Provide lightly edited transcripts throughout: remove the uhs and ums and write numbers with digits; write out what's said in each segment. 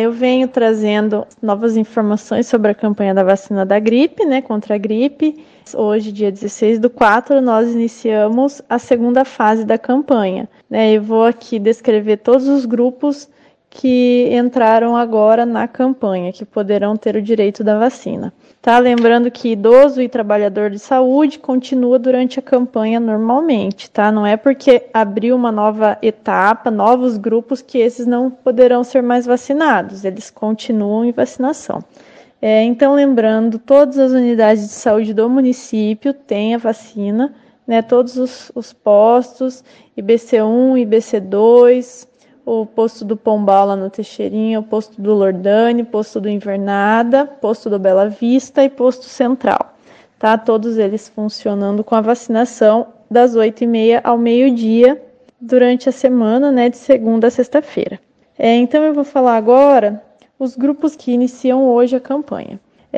eu venho trazendo novas informações sobre a campanha da vacina da gripe, né, contra a gripe. Hoje, dia 16/4, nós iniciamos a segunda fase da campanha, né? Eu vou aqui descrever todos os grupos que entraram agora na campanha, que poderão ter o direito da vacina. Tá? Lembrando que idoso e trabalhador de saúde continua durante a campanha normalmente, tá? Não é porque abriu uma nova etapa, novos grupos, que esses não poderão ser mais vacinados, eles continuam em vacinação. Então, lembrando, todas as unidades de saúde do município têm a vacina, né? Todos os postos, IBC1, IBC2, o posto do Pombal lá no Teixeirinha, o posto do Lordane, posto do Invernada, posto do Bela Vista e posto central. Tá? Todos eles funcionando com a vacinação das 8h30 ao meio-dia durante a semana, né? De segunda a sexta-feira. Então, eu vou falar agora os grupos que iniciam hoje a campanha.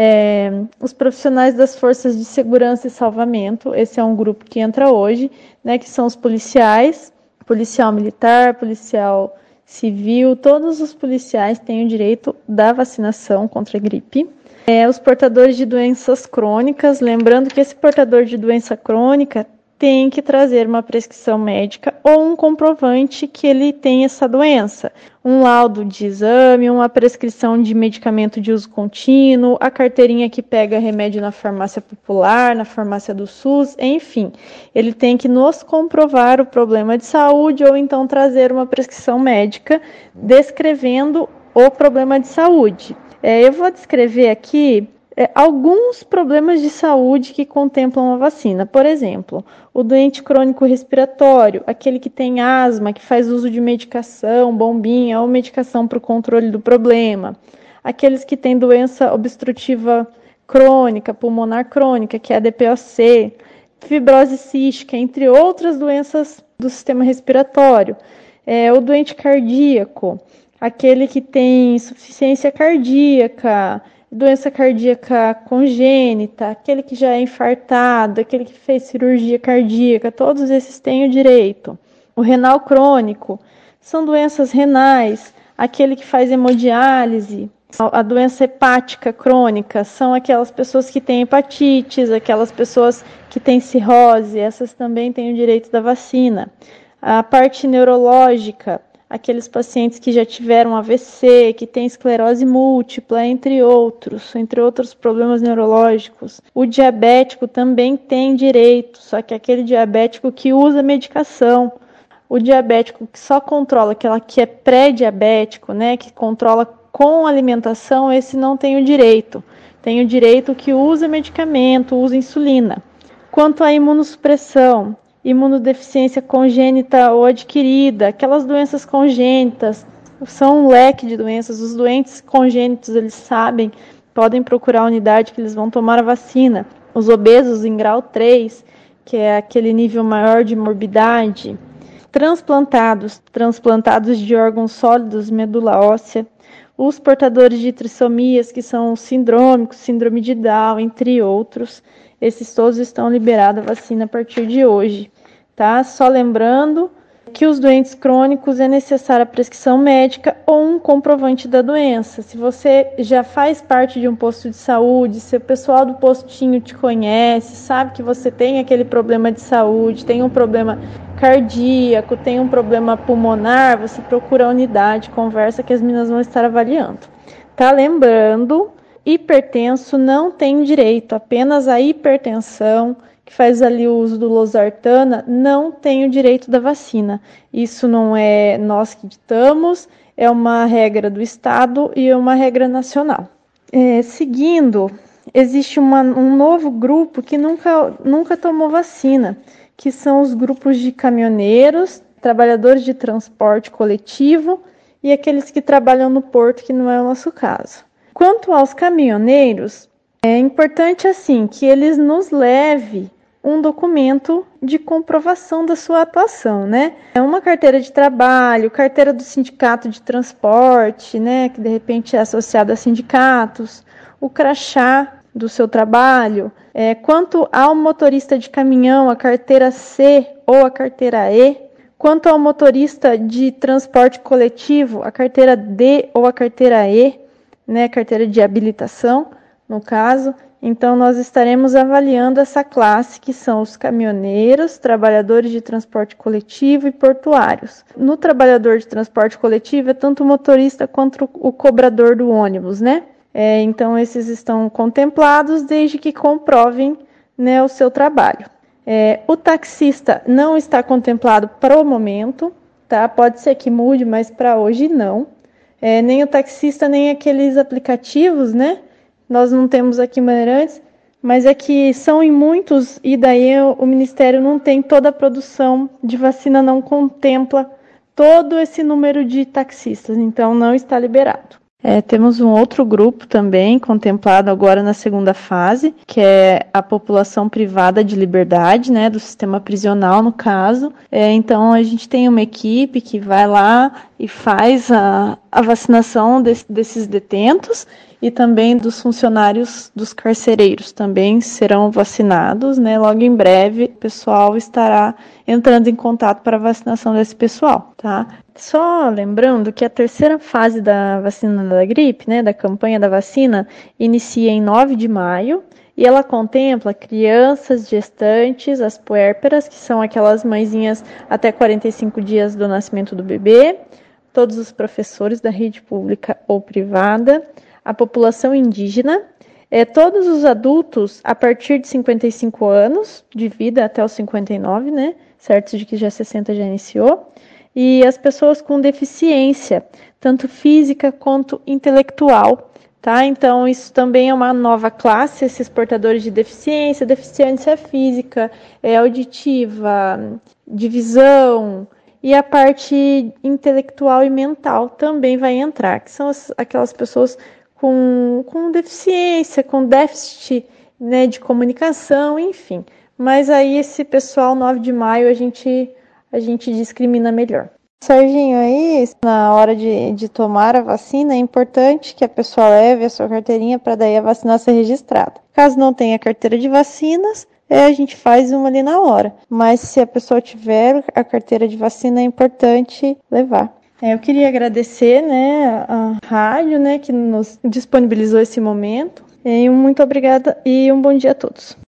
Os profissionais das forças de segurança e salvamento, esse é um grupo que entra hoje, né, que são os policiais, policial militar, policial civil, todos os policiais têm o direito da vacinação contra a gripe. Os portadores de doenças crônicas, lembrando que esse portador de doença crônica tem que trazer uma prescrição médica ou um comprovante que ele tem essa doença. Um laudo de exame, uma prescrição de medicamento de uso contínuo, a carteirinha que pega remédio na farmácia popular, na farmácia do SUS, enfim. Ele tem que nos comprovar o problema de saúde ou então trazer uma prescrição médica descrevendo o problema de saúde. Eu vou descrever aqui alguns problemas de saúde que contemplam a vacina. Por exemplo, o doente crônico respiratório, aquele que tem asma, que faz uso de medicação, bombinha ou medicação para o controle do problema. Aqueles que têm doença obstrutiva crônica, pulmonar crônica, que é a DPOC, fibrose cística, entre outras doenças do sistema respiratório. O doente cardíaco, aquele que tem insuficiência cardíaca, doença cardíaca congênita, aquele que já é infartado, aquele que fez cirurgia cardíaca, todos esses têm o direito. O renal crônico são doenças renais, aquele que faz hemodiálise. A doença hepática crônica são aquelas pessoas que têm hepatites, aquelas pessoas que têm cirrose, essas também têm o direito da vacina. A parte neurológica, aqueles pacientes que já tiveram AVC, que têm esclerose múltipla, entre outros problemas neurológicos. O diabético também tem direito, só que aquele diabético que usa medicação. O diabético que só controla, aquela que é pré-diabético, né, que controla com alimentação, esse não tem o direito. Tem o direito que usa medicamento, usa insulina. Quanto à imunossupressão, imunodeficiência congênita ou adquirida, aquelas doenças congênitas, são um leque de doenças. Os doentes congênitos, eles sabem, podem procurar a unidade que eles vão tomar a vacina. Os obesos em grau 3, que é aquele nível maior de morbidade. Transplantados de órgãos sólidos, medula óssea. Os portadores de trissomias, que são sindrômicos, síndrome de Down, entre outros. Esses todos estão liberados a vacina a partir de hoje, tá? Só lembrando que os doentes crônicos é necessária a prescrição médica ou um comprovante da doença. Se você já faz parte de um posto de saúde, se o pessoal do postinho te conhece, sabe que você tem aquele problema de saúde, tem um problema cardíaco, tem um problema pulmonar, você procura a unidade, conversa que as meninas vão estar avaliando. Tá? Lembrando, hipertenso não tem direito, apenas a hipertensão, que faz ali o uso do losartana, não tem o direito da vacina. Isso não é nós que ditamos, é uma regra do Estado e uma regra nacional. Seguindo, existe um novo grupo que nunca tomou vacina, que são os grupos de caminhoneiros, trabalhadores de transporte coletivo e aqueles que trabalham no porto, que não é o nosso caso. Quanto aos caminhoneiros, é importante assim que eles nos levem um documento de comprovação da sua atuação, né? É uma carteira de trabalho, carteira do sindicato de transporte, né? Que de repente é associado a sindicatos, o crachá do seu trabalho. Quanto ao motorista de caminhão, a carteira C ou a carteira E, Quanto ao motorista de transporte coletivo, a carteira D ou a carteira E, né, carteira de habilitação, no caso, então nós estaremos avaliando essa classe, que são os caminhoneiros, trabalhadores de transporte coletivo e portuários. No trabalhador de transporte coletivo é tanto o motorista quanto o cobrador do ônibus, né? Então esses estão contemplados desde que comprovem, né, o seu trabalho. O taxista não está contemplado para o momento, tá? Pode ser que mude, mas para hoje não. Nem o taxista, nem aqueles aplicativos, né? Nós não temos aqui maneirantes, mas é que são em muitos, e daí o Ministério não tem toda a produção de vacina, não contempla todo esse número de taxistas, então não está liberado. Temos um outro grupo também contemplado agora na segunda fase, que é a população privada de liberdade, né, do sistema prisional, no caso. Então, a gente tem uma equipe que vai lá e faz a vacinação desses detentos, e também dos funcionários dos carcereiros também serão vacinados, né? Logo em breve, o pessoal estará entrando em contato para a vacinação desse pessoal, tá? Só lembrando que a terceira fase da vacina da gripe, né, da campanha da vacina, inicia em 9 de maio, e ela contempla crianças, gestantes, as puérperas, que são aquelas mãezinhas até 45 dias do nascimento do bebê, todos os professores da rede pública ou privada, a população indígena, todos os adultos a partir de 55 anos de vida até os 59, né? Certo de que já 60 já iniciou, e as pessoas com deficiência, tanto física quanto intelectual, tá? Então, isso também é uma nova classe, esses portadores de deficiência física, auditiva, de visão, e a parte intelectual e mental também vai entrar, que são aquelas pessoas com deficiência, com déficit, né, de comunicação, enfim. Mas aí esse pessoal, 9 de maio, a gente discrimina melhor. Serginho, aí, na hora de tomar a vacina, é importante que a pessoa leve a sua carteirinha para daí a vacina ser registrada. Caso não tenha carteira de vacinas, a gente faz uma ali na hora. Mas se a pessoa tiver a carteira de vacina, é importante levar. Eu queria agradecer, né, a rádio, né, que nos disponibilizou esse momento. E muito obrigada e um bom dia a todos.